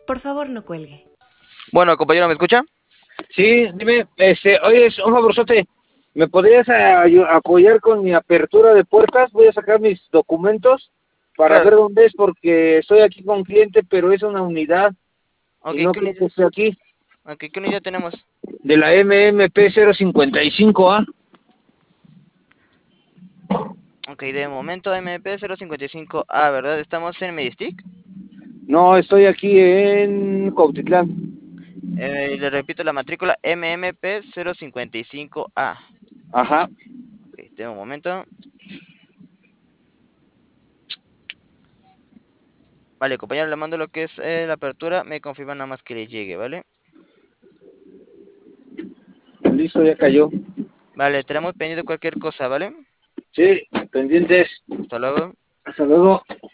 Por favor, no cuelgue. Bueno, compañero, ¿me escucha? Sí, dime, oye, un favorzote, ¿me podrías apoyar con mi apertura de puertas? Voy a sacar mis documentos para Claro. ver dónde es, porque estoy aquí con cliente, pero es una unidad Ok, y no creo que esté aquí, ¿qué unidad tenemos? de la MMP 055A. Ok, de momento MP 055A, ¿verdad? Estamos en Medistic. No, estoy aquí en Cuautitlán. Le repito la matrícula MMP 055A. Ajá. Ok, de un momento. Vale, compañero, le mando lo que es la apertura. Me confirma nada más que le llegue, ¿vale? Listo, ya cayó. Vale, tenemos pendiente cualquier cosa, ¿vale? Sí, pendientes. Hasta luego. Hasta luego.